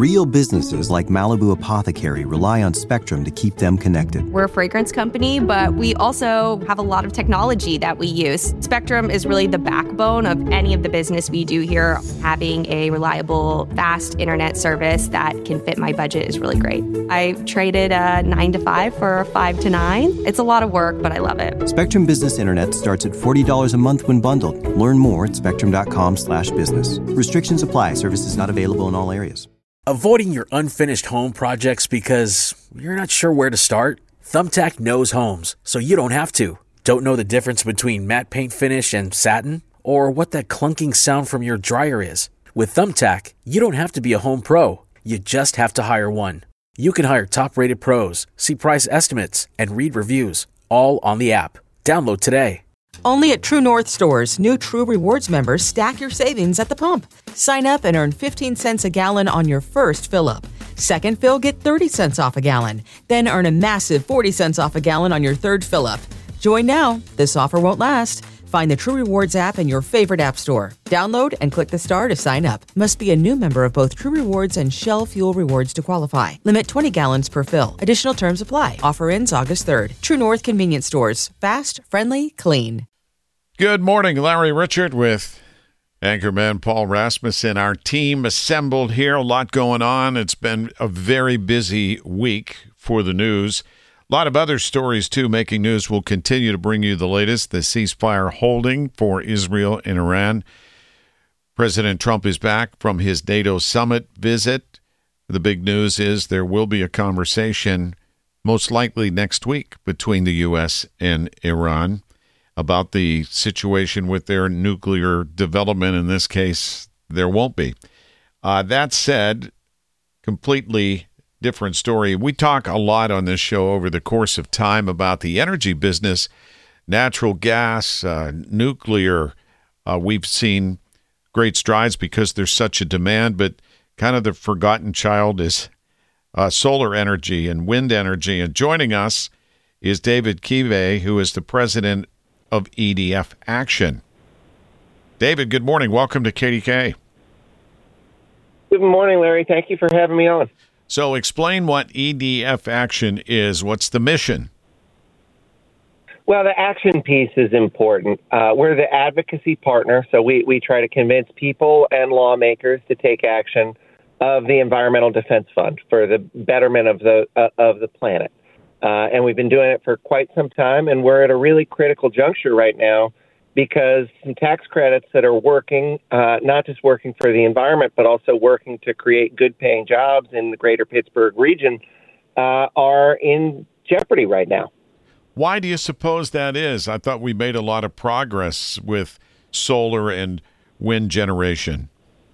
Real businesses like Malibu Apothecary rely on Spectrum to keep them connected. We're a fragrance company, but we also have a lot of technology that we use. Spectrum is really the backbone of any of the business we do here. Having a reliable, fast internet service that can fit my budget is really great. I traded a 9 to 5 for a 5 to 9. It's a lot of work, but I love it. Spectrum Business Internet starts at $40 a month when bundled. Learn more at spectrum.com/business. Restrictions apply. Services not available in all areas. Avoiding your unfinished home projects because you're not sure where to start? Thumbtack knows homes, so you don't have to. Don't know the difference between matte paint finish and satin? Or what that clunking sound from your dryer is? With Thumbtack, you don't have to be a home pro. You just have to hire one. You can hire top-rated pros, see price estimates, and read reviews, all on the app. Download today. Only at True North stores, new True Rewards members stack your savings at the pump. Sign up and earn 15 cents a gallon on your first fill-up. Second fill, get 30 cents off a gallon. Then earn a massive 40 cents off a gallon on your third fill-up. Join now. This offer won't last. Find the True Rewards app in your favorite app store. Download and click the star to sign up. Must be a new member of both True Rewards and Shell Fuel Rewards to qualify. Limit 20 gallons per fill. Additional terms apply. Offer ends August 3rd. True North Convenience Stores. Fast, friendly, clean. Good morning, Larry Richard with anchorman Paul Rasmussen. Our team assembled here. A lot going on. It's been a very busy week for the news. A lot of other stories, too, making news. We'll continue to bring you the latest. The ceasefire holding for Israel and Iran. President Trump is back from his NATO summit visit. The big news is there will be a conversation, most likely next week, between the U.S. and Iran about the situation with their nuclear development. In this case, there won't be. That said, completely different story. We talk a lot on this show over the course of time about the energy business, natural gas, nuclear. We've seen great strides because there's such a demand, but kind of the forgotten child is solar energy and wind energy. And joining us is David Kive, who is the president of EDF Action. David, good morning. Welcome to KDK. Good morning, Larry. Thank you for having me on. So explain what EDF Action is. What's the mission? Well, the action piece is important. We're the advocacy partner, so we try to convince people and lawmakers to take action of the Environmental Defense Fund for the betterment of the planet. And we've been doing it for quite some time, and we're at a really critical juncture right now because some tax credits that are working, not just working for the environment, but also working to create good-paying jobs in the greater Pittsburgh region, are in jeopardy right now. Why do you suppose that is? I thought we made a lot of progress with solar and wind generation.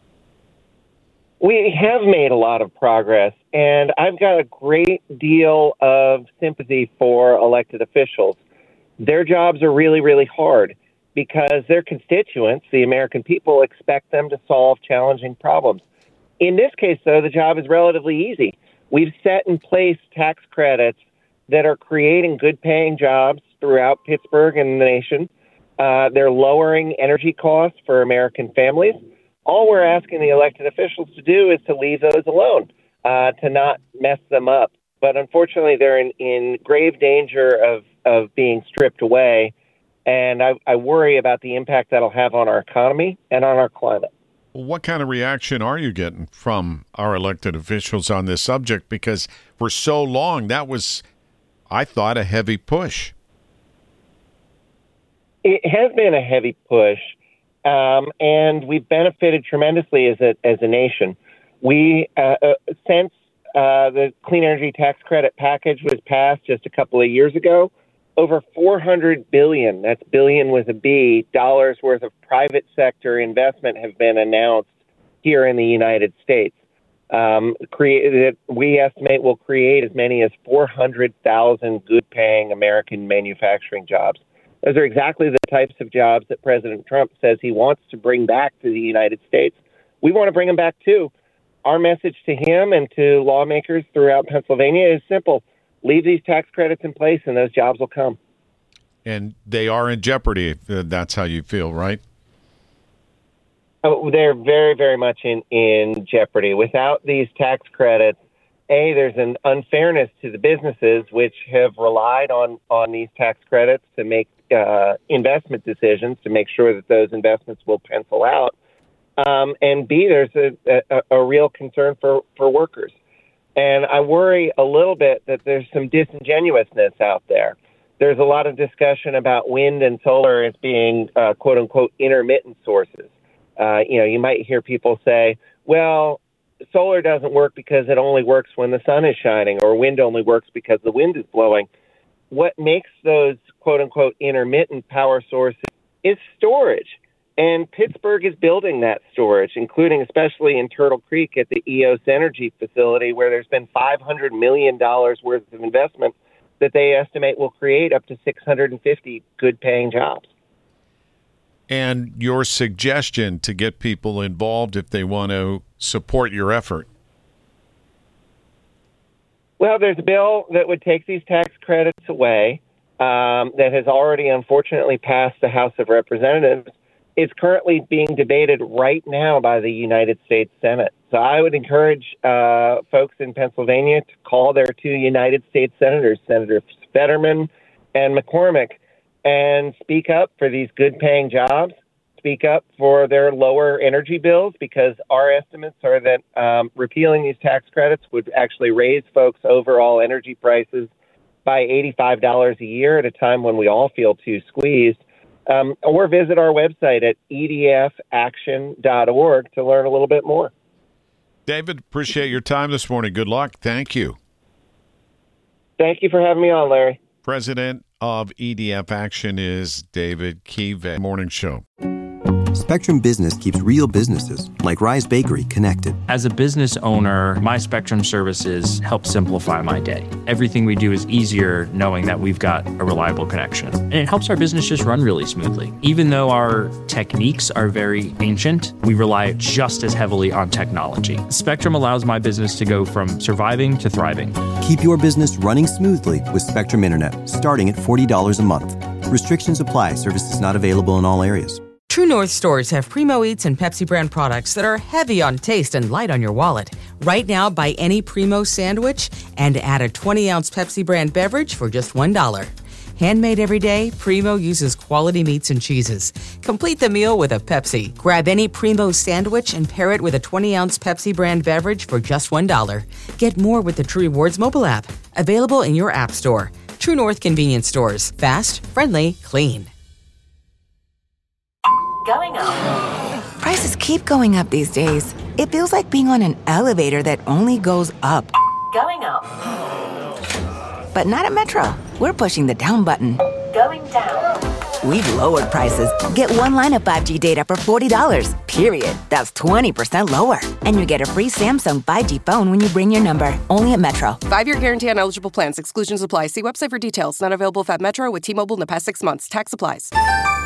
We have made a lot of progress, and I've got a great deal of sympathy for elected officials. Their jobs are really, really hard because their constituents, the American people, expect them to solve challenging problems. In this case, though, the job is relatively easy. We've set in place tax credits that are creating good-paying jobs throughout Pittsburgh and the nation. They're lowering energy costs for American families. All we're asking the elected officials to do is to leave those alone, to not mess them up. But unfortunately, they're in grave danger of being stripped away, and I worry about the impact that'll have on our economy and on our climate. What kind of reaction are you getting from our elected officials on this subject? Because for so long, that was, I thought, a heavy push. It has been a heavy push. And we've benefited tremendously as a nation. We since the clean energy tax credit package was passed just a couple of years ago, over $400 billion, that's billion with a B, dollars worth of private sector investment have been announced here in the United States. We estimate will create as many as 400,000 good-paying American manufacturing jobs. Those are exactly the types of jobs that President Trump says he wants to bring back to the United States. We want to bring them back, too. Our message to him and to lawmakers throughout Pennsylvania is simple. Leave these tax credits in place, and those jobs will come. And they are in jeopardy, if that's how you feel, right? They're very, very much in jeopardy. Without these tax credits, there's an unfairness to the businesses which have relied on these tax credits to make investment decisions to make sure that those investments will pencil out. And B, there's a real concern for workers. And I worry a little bit that there's some disingenuousness out there. There's a lot of discussion about wind and solar as being, quote unquote, intermittent sources. You might hear people say, well, solar doesn't work because it only works when the sun is shining, or wind only works because the wind is blowing. What makes those, quote unquote, intermittent power sources is storage. And Pittsburgh is building that storage, including especially in Turtle Creek at the EOS Energy facility, where there's been $500 million worth of investment that they estimate will create up to 650 good-paying jobs. And your suggestion to get people involved if they want to support your effort? Well, there's a bill that would take these tax credits away that has already, unfortunately, passed the House of Representatives. It's currently being debated right now by the United States Senate. So I would encourage folks in Pennsylvania to call their two United States senators, Senators Fetterman and McCormick, and speak up for these good-paying jobs, speak up for their lower energy bills, because our estimates are that repealing these tax credits would actually raise folks' overall energy prices by $85 a year at a time when we all feel too squeezed. Or visit our website at edfaction.org to learn a little bit more. David, appreciate your time this morning. Good luck. Thank you. Thank you for having me on, Larry. President of EDF Action is David Kive. Morning show. Spectrum Business keeps real businesses like Rise Bakery connected. As a business owner, my Spectrum services help simplify my day. Everything we do is easier knowing that we've got a reliable connection. And it helps our business just run really smoothly. Even though our techniques are very ancient, we rely just as heavily on technology. Spectrum allows my business to go from surviving to thriving. Keep your business running smoothly with Spectrum Internet, starting at $40 a month. Restrictions apply. Services not available in all areas. True North stores have Primo Eats and Pepsi brand products that are heavy on taste and light on your wallet. Right now, buy any Primo sandwich and add a 20-ounce Pepsi brand beverage for just $1. Handmade every day, Primo uses quality meats and cheeses. Complete the meal with a Pepsi. Grab any Primo sandwich and pair it with a 20-ounce Pepsi brand beverage for just $1. Get more with the True Rewards mobile app. Available in your app store. True North convenience stores. Fast, friendly, clean. Going up. Prices keep going up these days. It feels like being on an elevator that only goes up. Going up. But not at Metro. We're pushing the down button. Going down. We've lowered prices. Get one line of 5G data for $40, period. That's 20% lower. And you get a free Samsung 5G phone when you bring your number. Only at Metro. 5-year guarantee on eligible plans. Exclusions apply. See website for details. Not available at Metro with T-Mobile in the past 6 months. Tax applies.